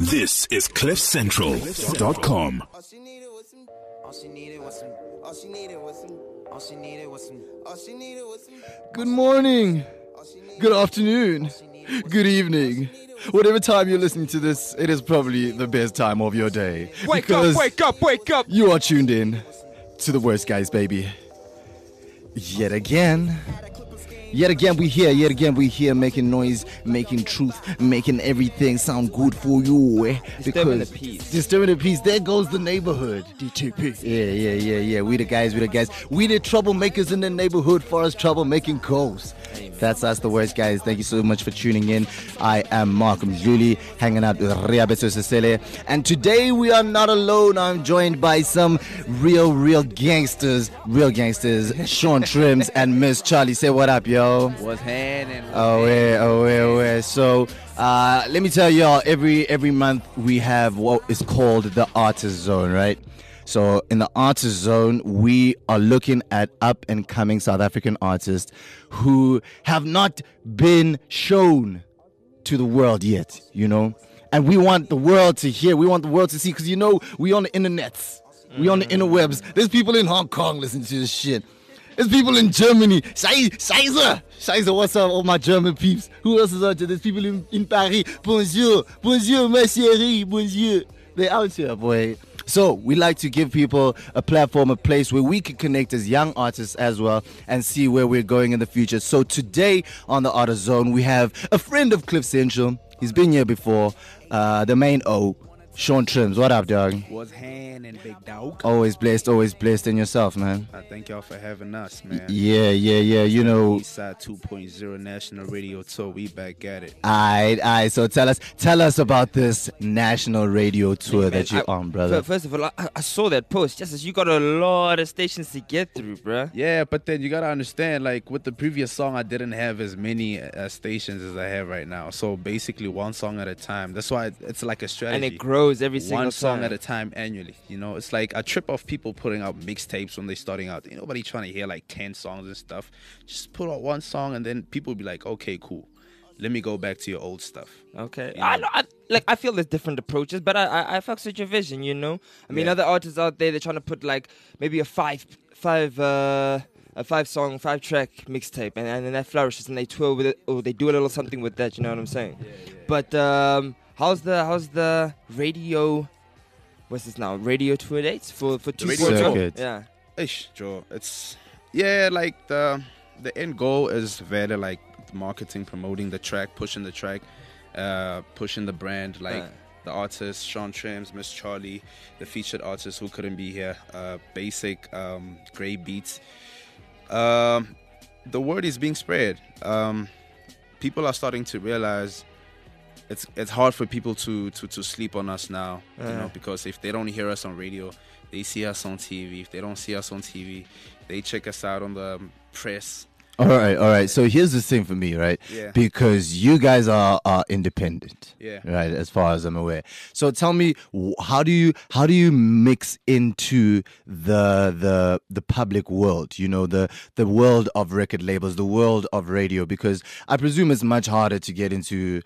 This is CliffCentral.com. All she needed was some. All she needed was some. All she needed was some. All she needed was some. All she needed was some. Good morning, good afternoon, good evening. Whatever time you're listening to this, it is probably the best time of your day. Wake up, wake up, wake up! You are tuned in to the worst guys, baby. Yet again, we here making noise, making truth, making everything sound good for you. Disturbing the peace. Disturbing the peace. There goes the neighborhood. DTP. Yeah. We the guys. We the troublemakers in the neighborhood for us troublemaking calls. That's us, the worst guys. Thank you so much for tuning in. I am Mark Mjuli, hanging out with Riabeto Sesele. And today we are not alone. I'm joined by some real gangsters. Sean Trims and Miss Charlie. Say what up, yo. What's happening? So, let me tell y'all, every month we have what is called the Artist Zone, right? So in the Artist Zone, we are looking at up-and-coming South African artists who have not been shown to the world yet, you know? And we want the world to hear, we want the world to see, because, you know, we on the internets, we on the interwebs. There's people in Hong Kong listening to this shit. There's people in Germany. Scheiße, what's up, all my German peeps? Who else is out there? There's people in Paris. Bonjour, ma chérie, bonjour. They're out here, boy. So we like to give people a platform, a place where we can connect as young artists as well and see where we're going in the future. So today on the Artist Zone, we have a friend of Cliff Central. He's been here before, the main O, Sean Trims. What up, dog? What's happening, big dog? Always blessed in yourself, man. I thank y'all for having us, man. Yeah. You know, Eastside 2.0 National Radio Tour. We back at it. Aight. So tell us about this national radio tour that you're on, brother. First of all, I saw that post. Just as you got a lot of stations to get through, bruh. Yeah, but then you gotta understand, like with the previous song, I didn't have as many stations as I have right now. So basically, one song at a time. That's why it's like a strategy. And it grows every single one song time. at a time annually. You know, it's like a trip of people putting out mixtapes when they're starting out. Ain't nobody trying to hear like 10 songs and stuff. Just put out one song and then people will be like, okay, cool. Let me go back to your old stuff. Okay. You know? I feel there's different approaches, but I fucks with your vision, you know? I mean, other artists out there, they're trying to put like maybe a five track mixtape and then that flourishes and they tour with it or they do a little something with that, you know what I'm saying? Yeah. But how's the radio, what's this now? Radio tour dates for 2.0? Yeah. Ish, Joe. It's like the end goal is very like marketing, promoting the track, pushing the track, pushing the brand, like the artists, Sean Trims, Miss Charlie, the featured artists who couldn't be here, Basic, Grey Beats. The word is being spread. People are starting to realize it's hard for people to sleep on us now, you know, because if they don't hear us on radio, they see us on TV. If they don't see us on TV, they check us out on the press. All right. So here's the thing for me, right? Yeah. Because you guys are independent, Yeah. right? As far as I'm aware. So tell me, how do you mix into the public world? You know, the world of record labels, the world of radio. Because I presume it's much harder to get into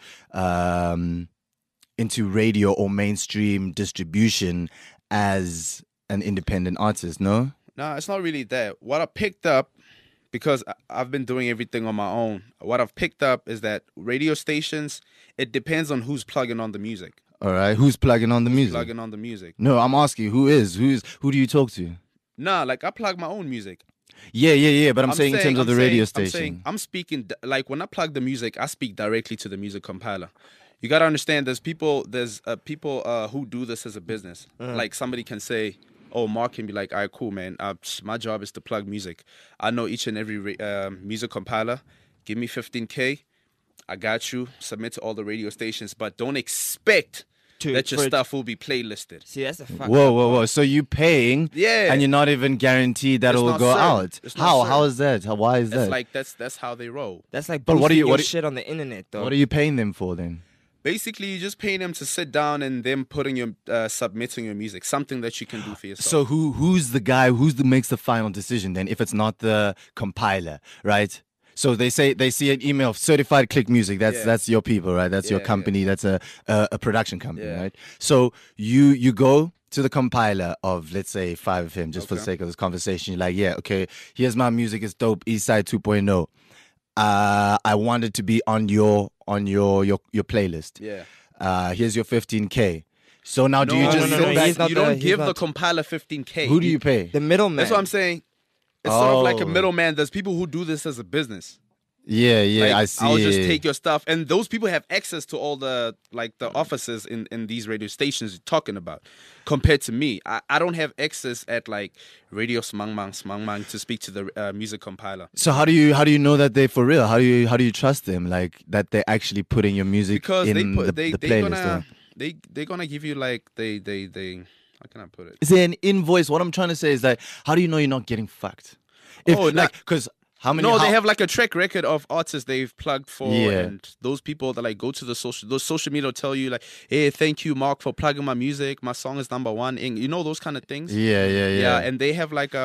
radio or mainstream distribution as an independent artist. No, it's not really that. What I picked up, because I've been doing everything on my own, what I've picked up is that radio stations, it depends on who's plugging on the music. All right, who's plugging on the music? Plugging on the music. No, I'm asking who do you talk to? Nah, like I plug my own music. Yeah, but I'm saying in terms of the radio station. I'm speaking, like when I plug the music, I speak directly to the music compiler. You got to understand, there's people who do this as a business. Like somebody can say, oh, Mark can be like, all right, cool, man. My job is to plug music. I know each and every music compiler. Give me 15K. I got you. Submit to all the radio stations, but don't expect that your stuff will be playlisted. See, that's a fuck. Whoa. So you paying, and you're not even guaranteed that it will go out. How is that? Why is that? It's like that's how they roll. That's like boosting your shit on the internet, though. What are you paying them for then? Basically, you're just paying them to sit down and them putting your submitting your music, something that you can do for yourself. So who's the guy makes the final decision then? If it's not the compiler, right? So they see an email of Certified Click Music. Yeah. That's your people, right? That's your Yeah, company. That's a production company, Yeah. right? So you go to the compiler of, let's say, 5FM, just for the Okay. sake of this conversation. You're like, yeah, okay, here's my music. It's dope. Eastside 2.0. I want it to be on your playlist. Yeah. Here's your 15K. So now do you No, just no, sit no, back? he's not you the- don't he's give the not- compiler 15K. Who do you pay? The middleman. That's what I'm saying. It's sort of like a Oh. middleman. There's people who do this as a business. Yeah, Like, I see. I'll just take your stuff, and those people have access to all the offices in these radio stations you're talking about. Compared to me, I don't have access at like Radio Smangmang to speak to the music compiler. So how do you know that they're for real? How do you trust them? Like that they're actually putting your music Because in the playlist? they're gonna give you like they how can I put it? Is there an invoice? What I'm trying to say is that how do you know you're not getting fucked? If, Oh, like, because how many? No, how- they have like a track record of artists they've plugged for, Yeah. and those people that like go to those social media will tell you like, hey, thank you, Mark, for plugging my music. My song is #1. You know those kind of things. Yeah. And they have like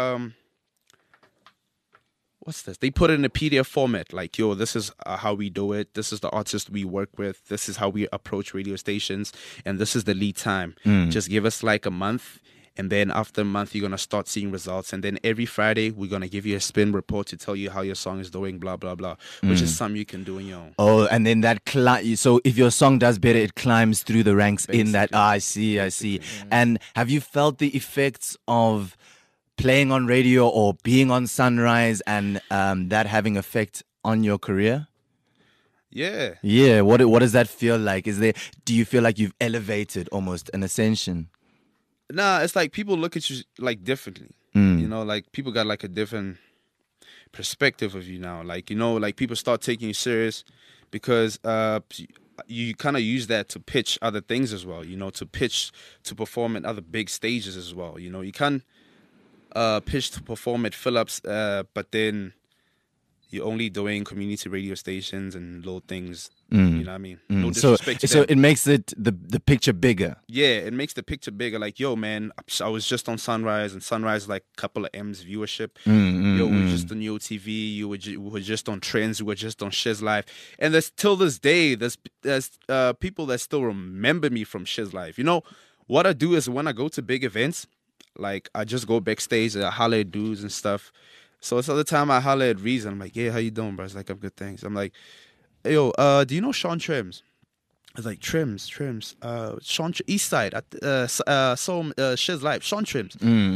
what's this? They put it in a PDF format. Like, yo, this is how we do it. This is the artist we work with. This is how we approach radio stations, and this is the lead time. Just give us like a month. And then after a month, you're going to start seeing results. And then every Friday, we're going to give you a spin report to tell you how your song is doing, blah, blah, blah, which is something you can do on your own. Oh, and then that so if your song does better, it climbs through the ranks in that. I see. And have you felt the effects of playing on radio or being on Sunrise and that having effect on your career? Yeah. Yeah. What does that feel like? Do you feel like you've elevated almost an ascension? Nah, it's like people look at you like differently. You know, like people got like a different perspective of you now. Like, you know, like people start taking you serious because you kind of use that to pitch other things as well, you know, to perform at other big stages as well. You know, you can't pitch to perform at Philips, but then you're only doing community radio stations and little things. You know what I mean? No So disrespect to so them. it makes it the picture bigger. Yeah, it makes the picture bigger. Like, yo, man, I was just on Sunrise, and Sunrise is like a couple of M's viewership. Yo, we were just on Yo TV. We were just on Trends. We were just on Shiz Live. And there's till this day, there's people that still remember me from Shiz Live. You know, what I do is when I go to big events, like I just go backstage and I holler at dudes and stuff. So it's other time I holler at Reason. I'm like, yeah, how you doing, bro? It's like, I'm good, thanks. I'm like, hey, yo, do you know Sean Trims? I was like, Trims. Sean Eastside. Shiz Live. Sean Trims.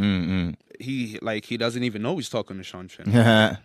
He doesn't even know he's talking to Sean Trims. Yeah.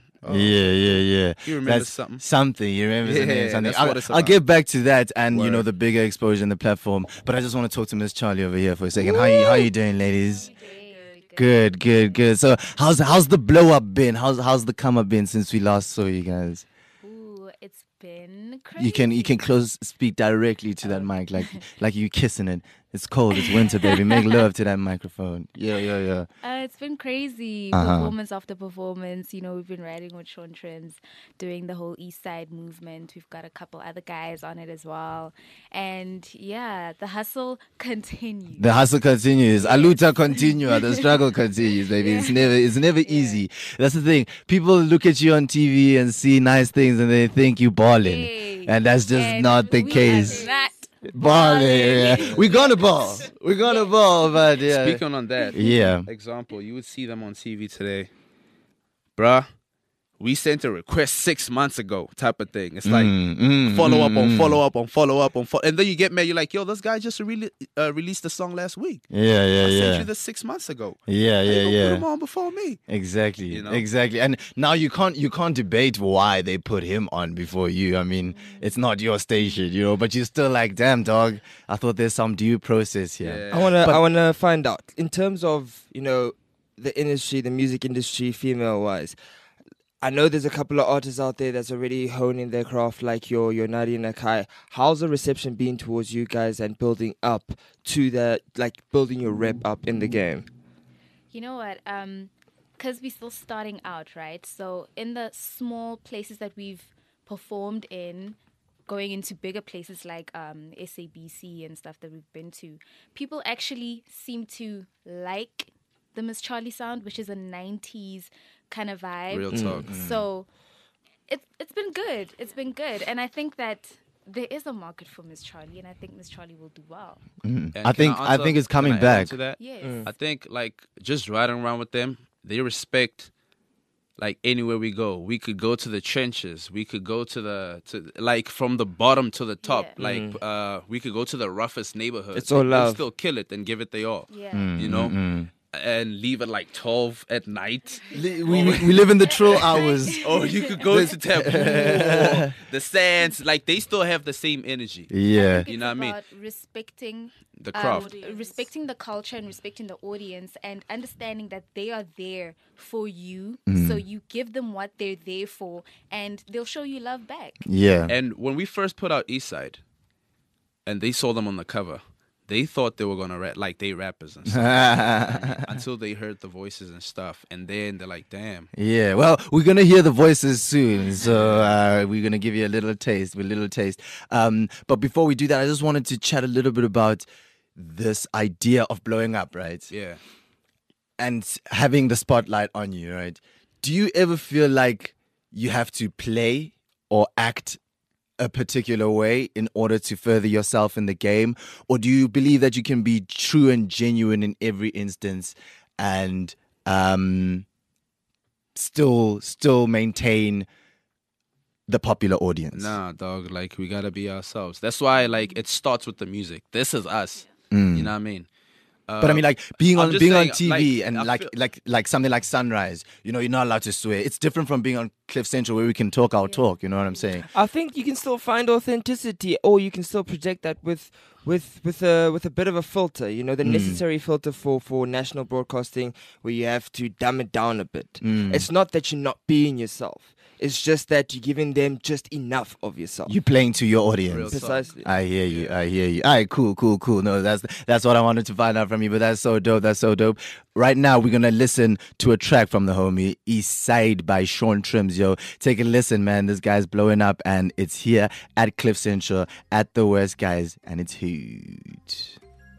He remembers something. Something. You remember the Yeah, name, something. that's what it's I'll about. get back to that and you know Word. the bigger exposure in the platform. But I just want to talk to Miss Charlie over here for a second. How you doing, ladies? Good. So how's the blow up been? How's the come up been since we last saw you guys? Ooh, it's been crazy. You can speak directly to that mic like you kissing it. It's cold. It's winter, baby. Make love to that microphone. Yeah. It's been crazy. Uh-huh. Performance after performance. You know, we've been riding with Sean Trims, doing the whole East Side movement. We've got a couple other guys on it as well. And yeah, the hustle continues. The hustle continues. Aluta continua. The struggle continues, baby. It's never easy. That's the thing. People look at you on TV and see nice things and they think you balling, Hey. and that's just And not the we case. are not Balling. Yeah. We're gonna ball. But yeah. Speaking on that, Yeah. example, you would see them on TV today. Bruh, we sent a request 6 months ago type of thing. It's like follow up on follow up on follow up on follow. And then you get mad. You're like, yo, this guy just released the song last week. I sent you this 6 months ago. Yeah. Put him on before me. Exactly. You know? Exactly. And now you can't debate why they put him on before you. I mean, it's not your station, you know, but you're still like, damn dog, I thought there's some due process here. Yeah. I wanna find out in terms of, you know, the industry, the music industry, female wise. I know there's a couple of artists out there that's already honing their craft, like your Nadia Nakai. How's the reception been towards you guys and building up to that, like building your rep up in the game? You know what? Because we're still starting out, right? So in the small places that we've performed in, going into bigger places like SABC and stuff that we've been to, people actually seem to like the Miss Charlie sound, which is a 90s kind of vibe. Real talk. So it's been good. It's been good, and I think that there is a market for Miss Charlie, and I think Miss Charlie will do well. And I think can I think it's coming can I add back. to that? Yes. I think like just riding around with them, they respect like anywhere we go. We could go to the trenches. We could go to like from the bottom to the top. Yeah. Like we could go to the roughest neighborhood. It's all They'll love. still kill it and give it their all. Yeah. Mm. You know, and leave at like 12 at night. We live in the true hours. Or you could go to Taboo or the Sands. Like they still have the same energy. Yeah. It's You know what I mean? about respecting The craft. respecting the culture and respecting the audience and understanding that they are there for you. So you give them what they're there for, and they'll show you love back. Yeah. And when we first put out Eastside, and they saw them on the cover, they thought they were gonna rap like they rappers and stuff until they heard the voices and stuff, and then they're like, "Damn." Yeah, well, we're gonna hear the voices soon, so we're gonna give you a little taste, But before we do that, I just wanted to chat a little bit about this idea of blowing up, right? Yeah. And having the spotlight on you, right? Do you ever feel like you have to play or act a particular way in order to further yourself in the game, or do you believe that you can be true and genuine in every instance and still maintain the popular audience? Nah, dog. Like we gotta be ourselves. That's why, like, it starts with the music. This is us. You know what I mean? But I mean, like being I'm on just being on saying, TV like, and I like feel- something like Sunrise, you know, you're not allowed to swear. It's different from being on Cliff Central where we can talk our talk. You know what I'm saying? I think you can still find authenticity, or you can still project that with a bit of a filter. You know, the necessary filter for national broadcasting, where you have to dumb it down a bit. It's not that you're not being yourself. It's just that you're giving them just enough of yourself. You're playing to your audience. Real talk. Precisely. I hear you. All right, cool. No, that's what I wanted to find out from you. But that's so dope. Right now, we're gonna listen to a track from the homie East Side by Sean Trims. Yo, take a listen, man. This guy's blowing up, and it's here at Cliff Central at the West, guys, and it's huge.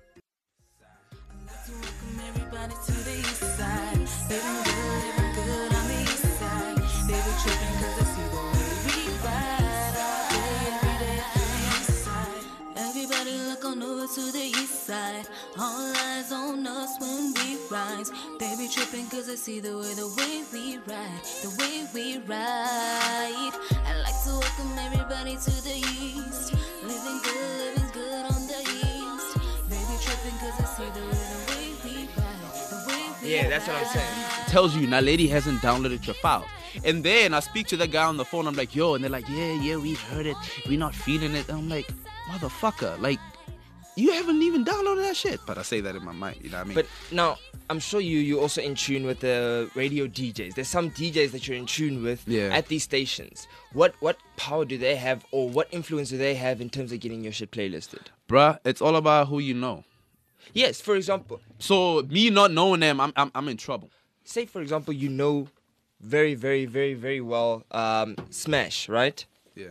Everybody to the east side. Living good on the east side. They be tripping 'cause they see the way we ride all day, every day to the east side. Everybody look on over to the east side. All eyes on us when we rise. They be tripping 'cause they see the way we ride, the way we ride. I like to welcome everybody to the east. Living good on the east. They be tripping 'cause they see the way we ride, the way we Yeah, that's what I'm ride. saying. Tells you, Naledi hasn't downloaded your file. And then I speak to the guy on the phone. I'm like, yo, and they're like, yeah, we heard it. We're not feeling it. And I'm like, motherfucker, like, you haven't even downloaded that shit. But I say that in my mind, you know what I mean? But now, I'm sure you're also in tune with the radio DJs. There's some DJs that you're in tune with at these stations. What power do they have, or what influence do they have in terms of getting your shit playlisted? bruh, it's all about who you know. Yes, for example, So me not knowing them, I'm in trouble. say for example you know very, very, very, very well Smash, right? Yeah.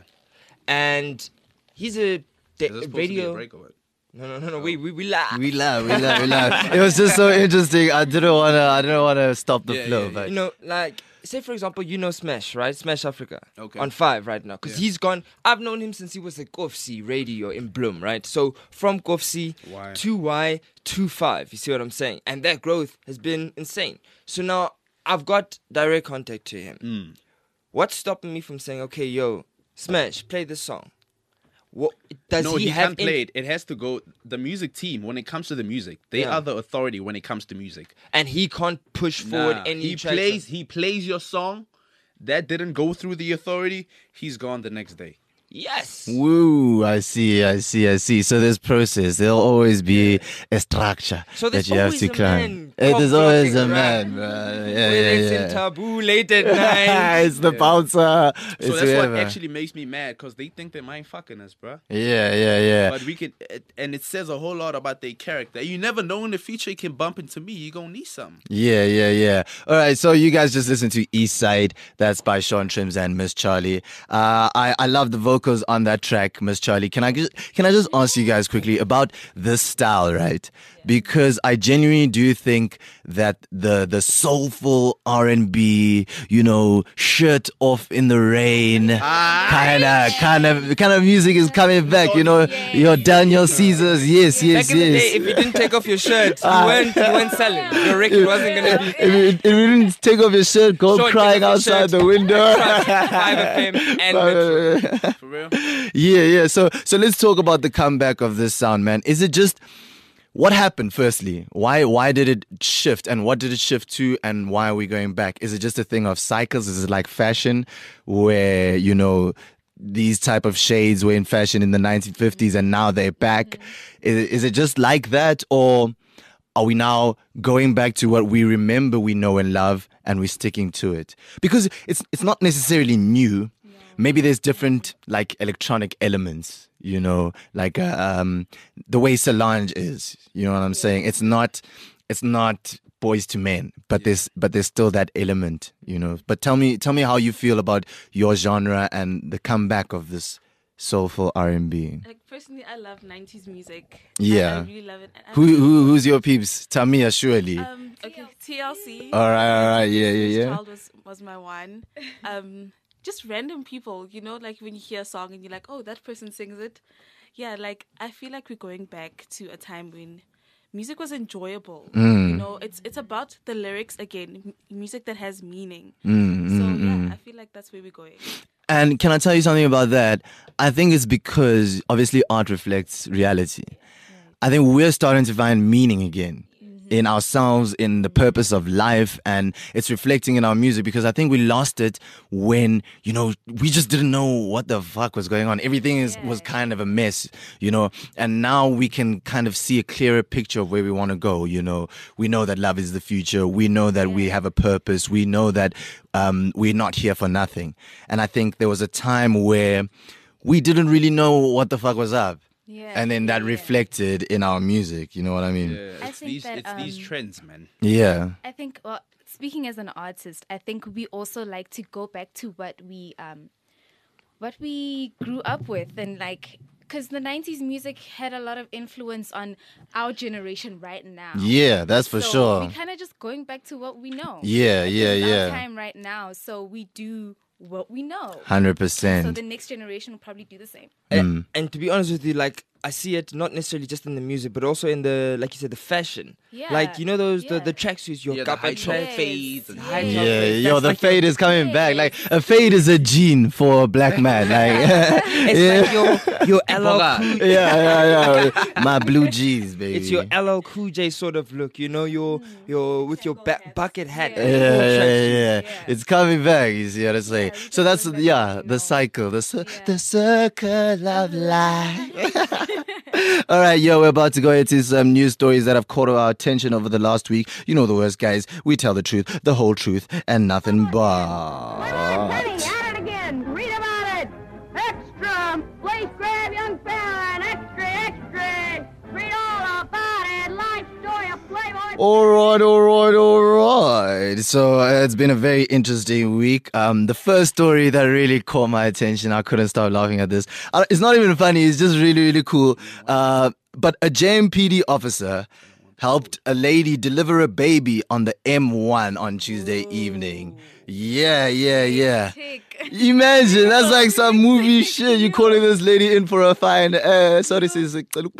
And he's a Is this supposed to be a radio. break or what? No. We lie. We love. It was just so interesting. I didn't wanna stop the Yeah, flow, yeah, but You know, like, say for example, you know Smash, right? Smash Africa. Okay. On 5 right now. Because he's gone. I've known him since he was at Kofsi Radio in Bloom, right? So from Kofsi Y. to Y to 5. You see what I'm saying? And that growth has been insane. So now I've got direct contact to him. What's stopping me from saying, okay, yo, Smash, play this song? What does No, he he have can't play it. It has to go. The music team, when it comes to the music, they Yeah. are the authority when it comes to music. And he can't push forward Nah, any he tracks. he plays your song. That didn't go through the authority. He's gone the next day. Yes. woo, I see. So there's process. There'll always be a structure So there's that you have always to a climb. man There's always a cock-blocking, man, right? bro. Whether it's in Yeah. Taboo late at night. It's the bouncer. It's So that's whoever. what actually makes me mad, because they think they mind fucking us, bruh. Yeah. But we can, and it says a whole lot about their character. You never know in the future you can bump into me. You gonna need something. Yeah. All right, so you guys just listened to East Side. That's by Sean Trims and Miss Charlie. I love the vocals. vocals on that track, Miss Charlie. Can I just ask you guys quickly about this style, right? Because I genuinely do think that the soulful R&B, shirt off in the rain, kind of music is coming back. Your Daniel Caesars, yes. Back in the day, if you didn't take off your shirt, you weren't selling. Your record wasn't gonna be. If you didn't take off your shirt, go Sean, crying take off your outside shirt. the window. 5 FM and Metro. For real? Yeah. So let's talk about the comeback of this sound, man. Is it just what happened? Firstly, why did it shift, and what did it shift to, and why are we going back? Is it just a thing of cycles? Is it like fashion, where these type of shades were in fashion in the 1950s and now they're back? Is it just like that, or are we now going back to what we remember, we know and love, and we're sticking to it? Because it's not necessarily new. Maybe there's different like electronic elements, like the way Solange is. You know what I'm saying? It's not Boys to Men, but there's still that element, But tell me how you feel about your genre and the comeback of this soulful R&B. Like personally, I love 90s music. Yeah. I really love it. And Who's your peeps? Tamia, surely. okay, TLC. All right, yeah. Child was my one. Just random people, like when you hear a song and you're like, oh, that person sings it. Yeah, like I feel like we're going back to a time when music was enjoyable. It's about the lyrics again, music that has meaning. I feel like that's where we're going. And can I tell you something about that? I think it's because obviously art reflects reality. I think we're starting to find meaning again in ourselves, in the purpose of life, and it's reflecting in our music, because I think we lost it when, we just didn't know what the fuck was going on. Everything was kind of a mess, and now we can kind of see a clearer picture of where we want to go, We know that love is the future. We know that we have a purpose. We know that we're not here for nothing. And I think there was a time where we didn't really know what the fuck was up. Yeah. And then that reflected in our music, you know what I mean? Yeah, I it's think that, these trends, man. Yeah. I think, speaking as an artist, I think we also like to go back to what we grew up with, and because the 90s music had a lot of influence on our generation right now. Yeah, that's for So sure. we're kind of just going back to what we know. Yeah. It's our time right now, so we do what we know. 100%. So the next generation will probably do the same. And to be honest with you, I see it not necessarily just in the music, but also in the, like you said, the fashion. Yeah. those Yeah. the tracksuits, your The kappa high top track. fades and High Yeah. top Yeah, fades. yo, That's the like fade is coming back. Like a fade is a gene for a black man. Like, It's like your LL Cool J. yeah. My blue G's, baby. It's your LL Cool J sort of look, your with your bucket hat. and your Yeah. Yeah. It's coming back. You see what I'm saying? So that's the cycle, the circle of life. All right, we're about to go into some news stories that have caught our attention over the last week. You know the worst, guys. We tell the truth, the whole truth, and nothing but. At it again. Read about it. Extra. Please grab young fella and extra. Read all about it. Life story of Playboy. All right. So it's been a very interesting week. The first story that really caught my attention, I couldn't stop laughing at this. It's not even funny. It's just really, really cool. But a JMPD officer helped a lady deliver a baby on the M1 on Tuesday evening. Yeah. Imagine, that's like some movie shit. You calling this lady in for a fine. Sorry, sis.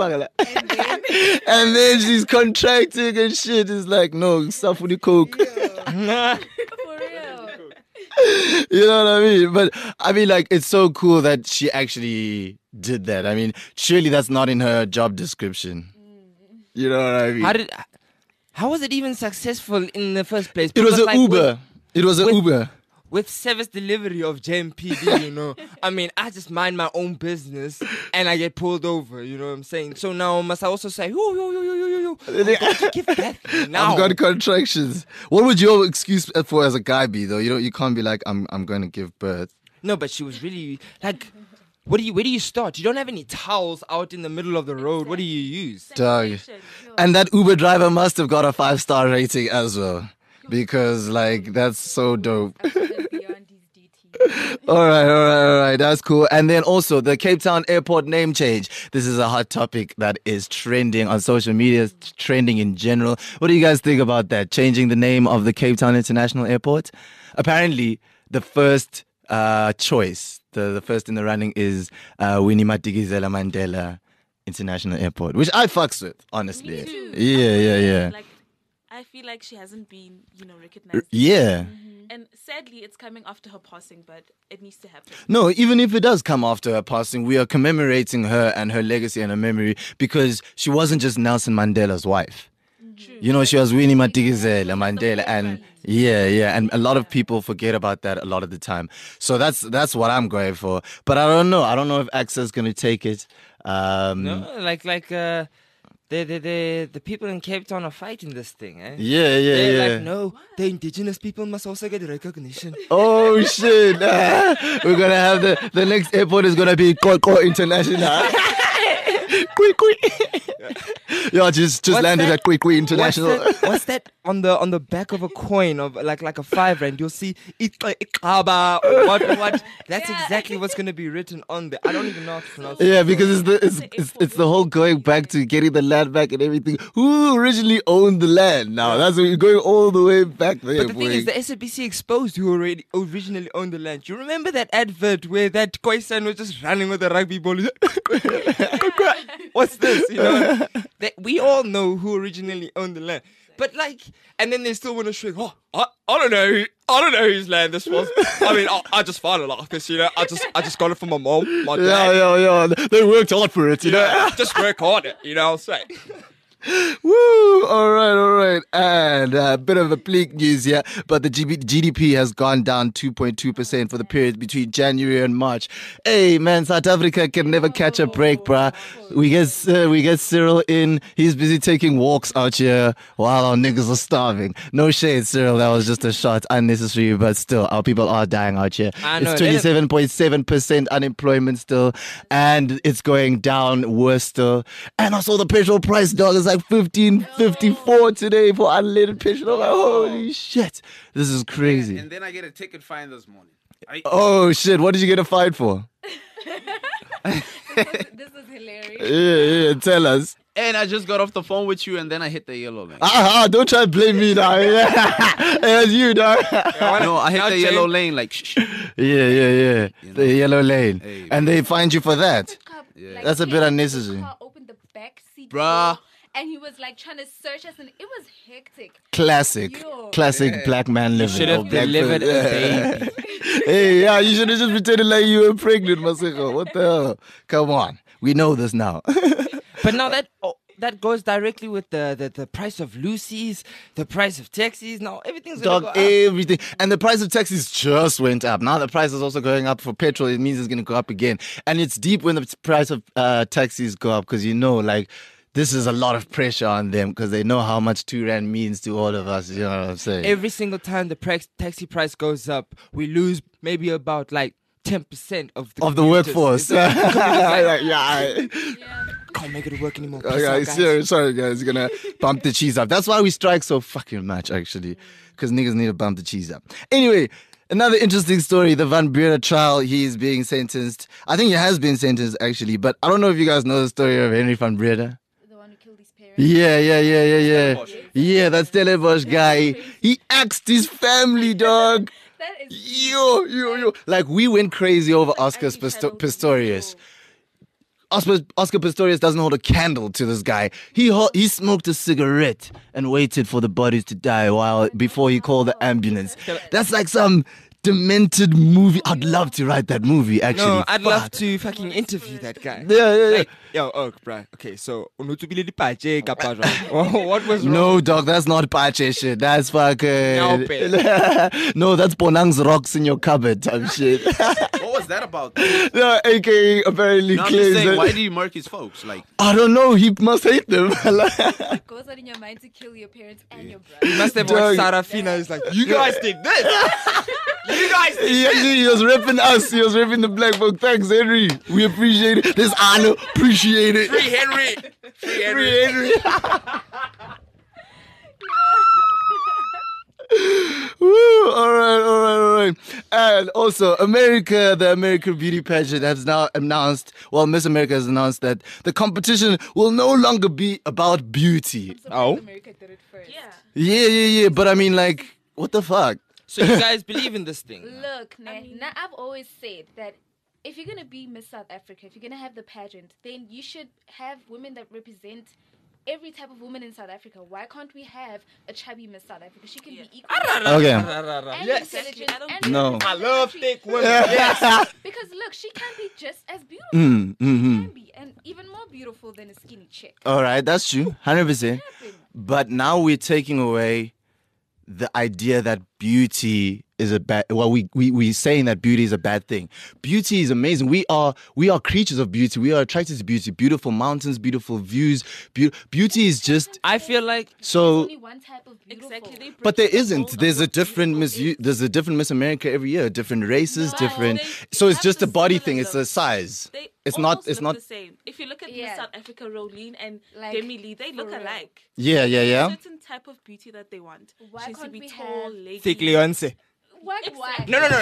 And then she's contracting and shit. It's like, no, stuff with the coke. For real. You know what I mean? But I mean, it's so cool that she actually did that. I mean, surely that's not in her job description. You know what I mean? How was it even successful in the first place? It was Because, an Uber. It was an Uber. With service delivery of JMPD, I mean, I just mind my own business and I get pulled over, you know what I'm saying? So now must I also say, yo, give birth now. I've got contractions. What would your excuse for as a guy be, though? You can't be like, I'm going to give birth. No, but she was really, where do you start? You don't have any towels out in the middle of the road. What do you use? Dog. And that Uber driver must have got a 5-star rating as well. Because, that's so dope. Beyond his duty. All right. That's cool. And then also the Cape Town Airport name change. This is a hot topic that is trending on social media, trending in general. What do you guys think about that? Changing the name of the Cape Town International Airport? Apparently, the first choice, the first in the running is Winnie Madikizela Mandela International Airport, which I fucks with, honestly. Me too. Yeah. Like, I feel like she hasn't been, recognized. Yeah. And sadly, it's coming after her passing, but it needs to happen. No, even if it does come after her passing, we are commemorating her and her legacy and her memory because she wasn't just Nelson Mandela's wife. True. She was Winnie Madikizela Mandela, and and a lot of people forget about that a lot of the time. So that's what I'm going for. But I don't know. I don't know if AXA's going to take it. No, the people in Cape Town are fighting this thing, eh? Yeah. Like, no, the indigenous people must also get recognition. Oh shit! We're gonna have the next airport is gonna be Koko International. Kui. Yeah, just landed at Kui International. What's that on the back of a coin of like a R5? You'll see Ikaba. What? That's exactly what's gonna be written on there. I don't even know how to pronounce it. Yeah, because it's the whole going back to getting the land back and everything. Who originally owned the land? Now that's what you're going all the way back there. But the thing is, the SABC exposed who originally owned the land. You remember that advert where that Khoisan was just running with a rugby ball? What's this? We all know who originally owned the land. But and then they still want to shrink. Oh, I don't know whose land this was. I mean, I just found it like this, I just got it from my mom, my dad. Yeah. They worked hard for it, Just work hard, I'll say. Woo! All right. And a bit of a bleak news here, but the GDP has gone down 2.2% for the period between January and March. Hey, man, South Africa can never catch a break, bruh. We get Cyril in. He's busy taking walks out here while our niggas are starving. No shade, Cyril. That was just a shot, unnecessary, but still, our people are dying out here. It's 27.7% unemployment still, and it's going down worse still. And also the petrol price, dog, is like 15.54 today for unleaded petrol. Like, holy shit, this is crazy. And then I get a ticket fine this morning. Oh shit, what did you get a fine for? This is hilarious. Yeah, tell us. And I just got off the phone with you, and then I hit the yellow lane. Don't try to blame me now. It's you, dog. No, I hit the yellow lane like shh. Yeah. The yellow lane. Hey, and they find you for that. Like, That's a bit unnecessary. The car opened the back seat Bruh. door, and he was like trying to search us, and it was hectic. Classic black man living. Should have or black delivered a person. baby. Hey, yeah, you should have just pretended like you were pregnant, Maseko. What the hell? Come on. We know this now. But now that goes directly with the price of Lucy's, the price of taxis. Now everything's gonna Dog, go up. everything. And the price of taxis just went up. Now the price is also going up for petrol. It means it's going to go up again. And it's deep when the price of taxis go up because this is a lot of pressure on them because they know how much 2 Rand means to all of us. You know what I'm saying? Every single time the taxi price goes up, we lose maybe about 10% of the commuters. workforce. Yeah. Can't make it work anymore. Peace Okay, out, guys. sorry guys, gonna bump the cheese up. That's why we strike so fucking much, actually, because niggas need to bump the cheese up. Anyway, another interesting story: the Van Breda trial. He's being sentenced. I think he has been sentenced actually, but I don't know if you guys know the story of Henry Van Breda. The one who killed his parents. Yeah. Yeah, that Stellenbosch guy. He axed his family, dog. That is Yo. Like, we went crazy over Oscar Pistorius. Oscar Pistorius doesn't hold a candle to this guy. He smoked a cigarette and waited for the bodies to die before he called the ambulance. That's like some demented movie. I'd love to write that movie, actually. No, I'd love to fucking interview that guy. Yeah. Yo, bro. Okay, so what was wrong? No, dog, that's not Pache shit. That's fucking... No, that's Bonang's rocks in your cupboard type shit. What was that about? No, AKA apparently No, I'm just claims saying, that... why did he murk his folks? Like, I don't know, he must hate them. what goes on in your mind to kill your parents and your brother. He must have Dog. watched Sarafina. He's like, you guys did this. You guys did He was repping us. He was repping the black folk. Thanks, Henry. We appreciate it. This honor, appreciate it. Free Henry. Free Henry. Free Henry. Woo, all right. And also also, America, the American Beauty Pageant has now announced, well, Miss America has announced that the competition will no longer be about beauty. Oh. America did it first. Yeah. Yeah. But I mean, like, what the fuck? So you guys believe in this thing? Look, now I've always said that if you're gonna be Miss South Africa, if you're gonna have the pageant, then you should have women that represent every type of woman in South Africa. Why can't we have a chubby Miss South Africa? She can be equal Okay. and Yes. intelligent and No. I love thick women. Yes. because look, she can be just as beautiful. Mm, She mm-hmm. can be, and even more beautiful than a skinny chick. All right, that's true, 100%. But now we're taking away the idea that beauty is a bad. Well, we saying that beauty is a bad thing. Beauty is amazing. We are creatures of beauty. We are attracted to beauty. Beautiful mountains, beautiful views. Beauty is just I feel like so. Only one type of beautiful. Exactly. But there isn't. There's a different There's a different Miss America every year. Different races, different. So it's just a body thing. It's a size. They It's not. almost It's look not. the same. If you look at Yeah. Miss South Africa, Rolene and Like, Demi Lee, they look for real. alike. Yeah. There's a certain type of beauty that they want. Why She needs to can't be we tall, have- lanky. thick Leonce. Why? Exactly. No. I'm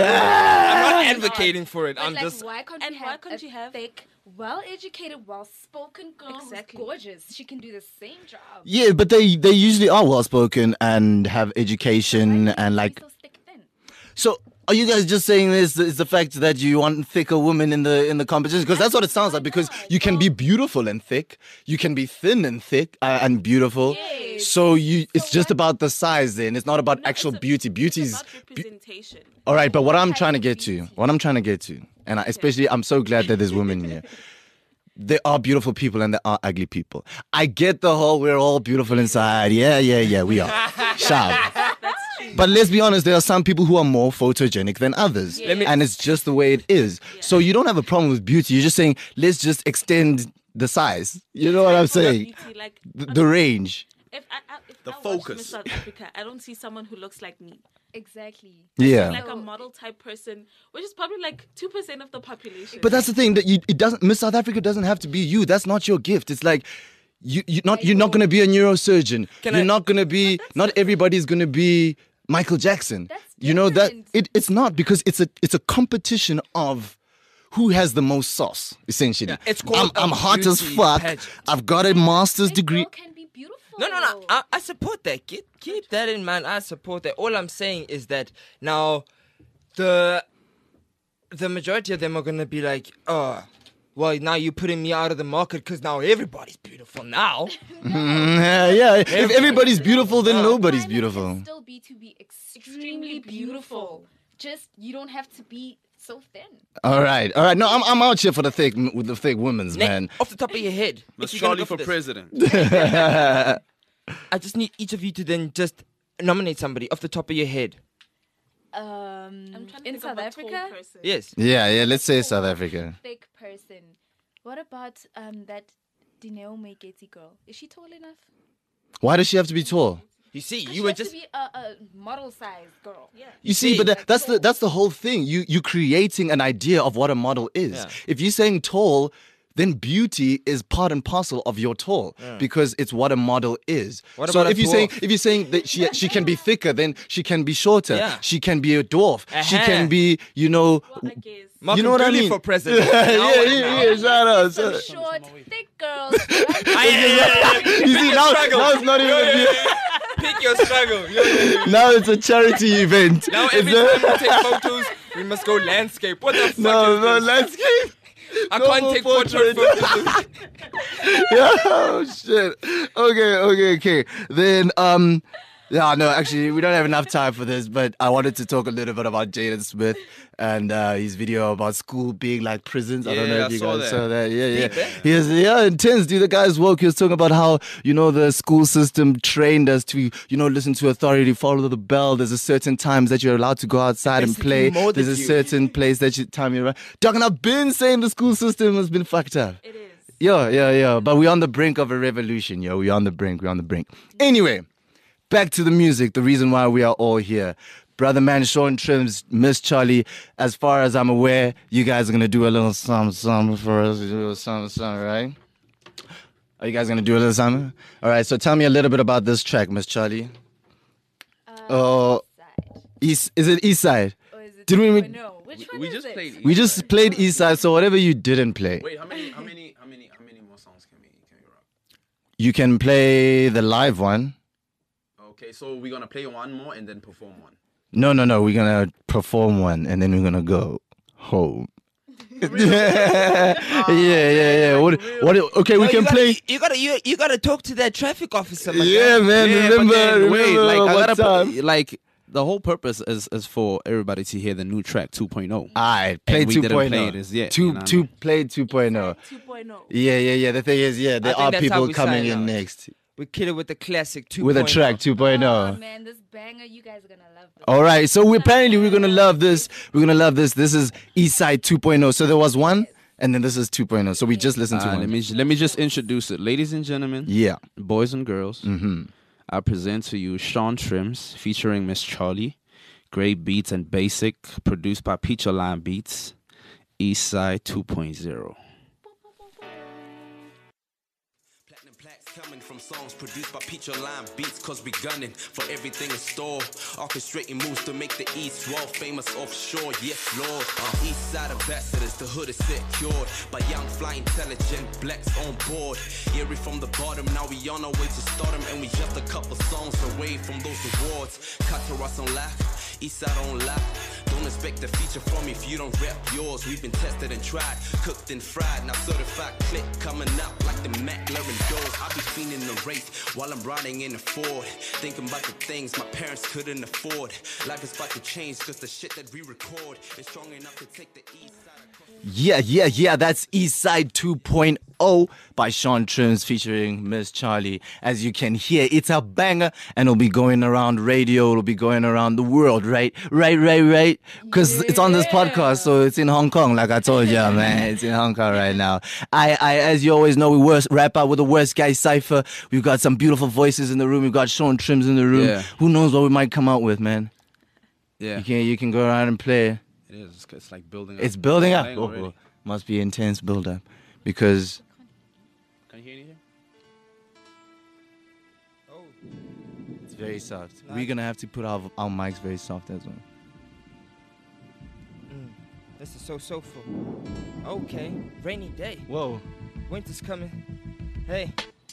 not advocating for it. But I'm like, just. why can't And we why have can't a you have- thick, well-educated, well-spoken girl Exactly. who's gorgeous? She can do the same job. Yeah, but they usually are well spoken and have education and like. So stick thin. So are you guys just saying this is the fact that you want thicker women in the competition? Because that's what it sounds like. Because you can be beautiful and thick, you can be thin and thick and beautiful. Yes. So it's just about the size. Then it's not about No, actual it's a- beauty. Beauty's It's about representation. all right. But what I'm type trying to of get to, beauty? and especially I'm so glad that there's women here. There are beautiful people and there are ugly people. I get the whole we're all beautiful inside. Yeah, we are. Sharp. That's true. But let's be honest, there are some people who are more photogenic than others. And it's just the way it is. So you don't have a problem with beauty. You're just saying, let's just extend the size. You know what I'm saying? Beauty, like, The range. if The I watch focus. Miss South Africa, I don't see someone who looks like me. Exactly. Yeah. Like a model type person, which is probably like 2% of the population. But that's the thing that it doesn't. Miss South Africa doesn't have to be you. That's not your gift. It's like you're not going to be a neurosurgeon. You're not going to be. Not everybody's going to be Michael Jackson. That's you know that different. it's not because it's a competition of who has the most sauce. Essentially, Yeah, it's called I'm a hot as beauty fuck. pageant. I've got a master's A degree. girl can be beautiful. No. I support that. Keep that in mind. I support that. All I'm saying is that now the majority of them are gonna be like, oh, well, now you're putting me out of the market because now everybody's beautiful now. Yeah. If everybody's beautiful, then nobody's Why not beautiful. can still be to be extremely beautiful. Just you don't have to be so thin. All right. No, I'm out here for the thick women's, Nick, man. off the top of your head, Miss if you're gonna Charlie go for this, president. I just need each of you to then just nominate somebody off the top of your head. I'm trying to In think South of a tall Africa, person. Yes. Yeah. Let's say South Africa. thick person. What about that Dineo Megeti girl? Is she tall enough? Why does she have to be tall? You see, She you were has just to be a model size girl. Yeah. You see, but that's the whole thing. You creating an idea of what a model is. Yeah. If you're saying tall, then beauty is part and parcel of your tall because it's what a model is. What so about a if you're saying that she can be thicker, then she can be shorter. Yeah. She can be a dwarf. She Uh-huh. can be, Well, I guess. Malcolm you know what I Dooley mean? for president. yeah. Shout out. Some short, thick girls. Right? You see, now it's not even. Pick your struggle. Yeah. Now it's a charity event. Now every It's time we take photos, we must go landscape. What the fuck no, is no, this? landscape. I no can't more take portrait photos. Oh shit. Okay. Then yeah, no, actually we don't have enough time for this, but I wanted to talk a little bit about Jaden Smith and his video about school being like prisons. I don't know Yeah, if you I saw guys that. saw that. Yeah. He intense, dude. The guy's woke. He was talking about how, the school system trained us to, listen to authority, follow the bell. There's a certain times that you're allowed to go outside and play. Basically molded There's a you. certain place that time you're right. Dog, and I've been saying the school system has been fucked up. It is. Yeah. But we're on the brink of a revolution, yo. We're on the brink. Anyway, back to the music. The reason why we are all here. Brother man, Sean Trims, Miss Charlie. As far as I'm aware, you guys are going to do a little something for us. Do a little something, right? Are you guys going to do a little something? All right, so tell me a little bit about this track, Miss Charlie. Oh, Side. is it East Side? Or is it Did we? No, which one We is just it? played. We just played East Side, so whatever you didn't play, Wait, how many more songs can we rock? you can play the live one. Okay, so we're gonna play one more and then perform one. No. We're gonna perform one and then we're gonna go home. yeah. What? Okay, we No, can play. You gotta talk to that traffic officer. my Yeah, guy. man. Yeah, but remember, then, wait, remember like I what gotta time? put, like the whole purpose is for everybody to hear the new track 2.0. Alright, play And we didn't 2.0. play this yet, Two, you know? play 2.0. 2.0. Yeah. The thing is, there think are that's how people we coming sign in out. next We kill it with the classic 2.0. with a track 2.0. Oh man, this banger, you guys are gonna love this. All right, so apparently we're gonna love this. We're gonna love this. This is Eastside 2.0. So there was one, and then this is 2.0. So we just listened to one. Let me just introduce it, ladies and gentlemen, Yeah. boys and girls. Mm-hmm. I present to you Sean Trims featuring Miss Charlie. Great beats and basic, produced by Peach Line Beats. Eastside 2.0. Platinum plaques coming from songs produced by Peach Line Beats, cause we gunning for everything in store. Orchestrating moves to make the East world famous offshore, yes Lord. East side ambassadors, the hood is secured by young, fly, intelligent blacks on board. Eerie from the bottom, now we on our way to stardom, and we just a couple songs away from those awards. Cut to us on laugh, East side on laugh. Don't expect a feature from me if you don't rep yours. We've been tested and tried, cooked and fried. Now certified click coming up like the McLaren doors. I be fiending the race while I'm riding in the Ford, thinking about the things my parents couldn't afford. Life is about to change cause the shit that we record is strong enough to take the east side. Yeah. That's Eastside 2.0 by Sean Trims featuring Miss Charlie. As you can hear, it's a banger, and it'll be going around radio. It'll be going around the world, right? Because it's on this podcast, so it's in Hong Kong, like I told you, man. It's in Hong Kong right now. I as you always know, we rap out with the Worst Guy Cypher. We've got some beautiful voices in the room. We've got Sean Trims in the room. Yeah. Who knows what we might come out with, man? Yeah, You can go around and play. it is. It's like building up. It's building up. Playing already. Must be intense build up, because Can you hear anything? it's very soft. We're gonna have to put our mics very soft as well. This is so soulful. Okay, rainy day. Whoa. Winter's coming. Hey.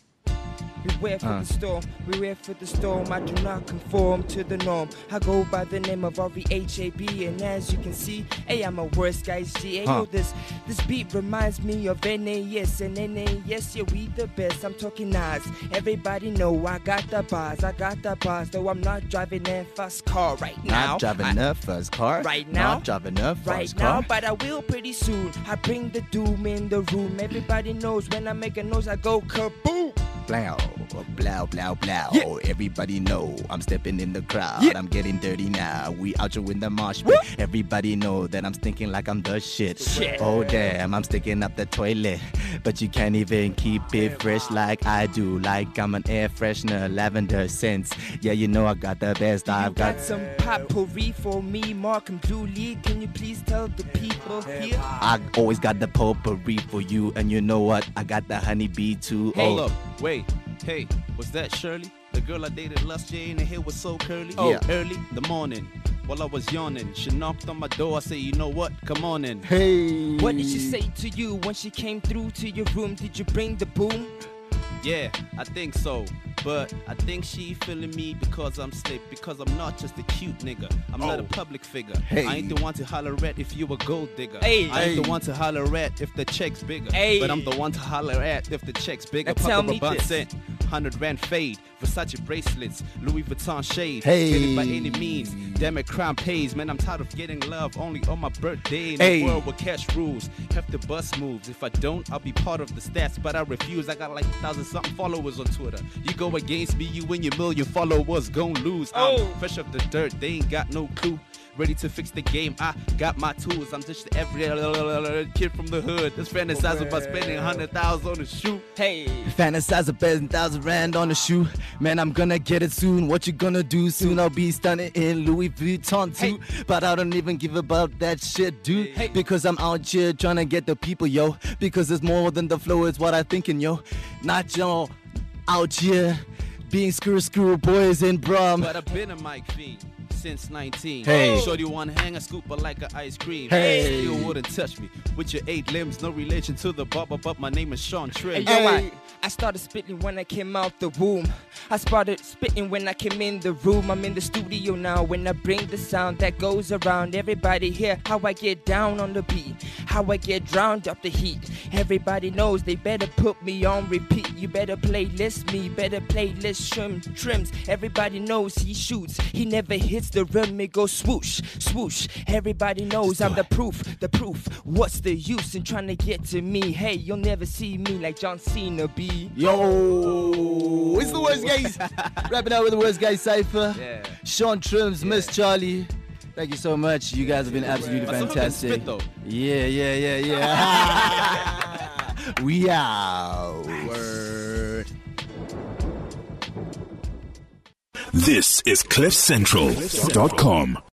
Beware for the storm, beware for the storm. I do not conform to the norm. I go by the name of R-E-H-A-B, and as you can see, hey, I'm a Worst Guys G. Hey, yo, this beat reminds me of NAS, and NAS, yeah, we the best. I'm talking Nas. Everybody know I got the bars, though I'm not driving a fast car right now. Not driving a fast car. Right now. Not driving a fast Right car. now, but I will pretty soon. I bring the doom in the room. Everybody knows when I make a noise, I go kaboom. Blow, blow, blow, blow. Yeah. Everybody know I'm stepping in the crowd. Yeah. I'm getting dirty now. We out here in the mosh pit. Everybody know that I'm stinking like I'm the shit. Shit. Oh damn, I'm sticking up the toilet. But you can't even keep it fresh like I do. Like I'm an air freshener, lavender scents. Yeah, you know I got the best. I've got got some potpourri for me, Mark and Blue Lee. Can you please tell the people here? I always got the potpourri for you, and you know what? I got the honeybee too. Hold up, wait, hey, was that Shirley? The girl I dated last year and the hair was so curly. Yeah. Early in the morning, while I was yawning, she knocked on my door. I said, you know what? Come on in. Hey. What did she say to you when she came through to your room? Did you bring the boom? Yeah, I think so. But I think she feeling me because I'm slick. Because I'm not just a cute nigga. I'm not a public figure. Hey. I ain't the one to holler at if you a gold digger. Hey. I ain't Hey. the one to holler at if the check's bigger. Hey. But I'm the one to holler at if the check's bigger. Now tell me Papa this. cent, 100 rand fade, Versace bracelets, Louis Vuitton shade. Hey. Get it by any means. Damn it, crime pays. Man, I'm tired of getting love only on my birthday. In Hey. a world where cash rules, have the bus moves. If I don't, I'll be part of the stats, but I refuse. I got like 1,000-something followers on Twitter. You go against me, you and your million followers gon' lose. I'm fresh off the dirt, they ain't got no clue. Ready to fix the game, I got my tools. I'm just every kid from the hood that's fantasizing about spending 100,000 on a shoe. Hey. Fantasize a 1,000 rand on a shoe. Man, I'm gonna get it soon. What you gonna do? Soon I'll be stunning in Louis Vuitton too. But I don't even give about that shit, dude. Because I'm out here trying to get the people, yo. Because it's more than the flow, it's what I'm thinking, yo. Not y'all out here being screw boys in Brum. But I've been a mic fiend since 19. Hey. Shorty one hang a scooper like an ice cream. Hey. You wouldn't touch me with your 8 limbs. No relation to the barber, but my name is Sean Trim. Hey, yo, I started spitting when I came out the womb. I started spitting when I came in the room. I'm in the studio now when I bring the sound that goes around. Everybody hear how I get down on the beat, how I get drowned up the heat. Everybody knows they better put me on repeat. You better playlist me, better playlist trims. Everybody knows he shoots, he never hits the rim. It goes swoosh, swoosh. Everybody knows I'm the proof, the proof. What's the use in trying to get to me? Hey, you'll never see me like John Cena be. Yo, it's the worst guys. Wrapping up with the worst guys cypher. Yeah. Sean Trims, Miss Charlie. Thank you so much. You guys have been absolutely fantastic. Spit, though. Yeah. We out. Word. This is CliffCentral.com.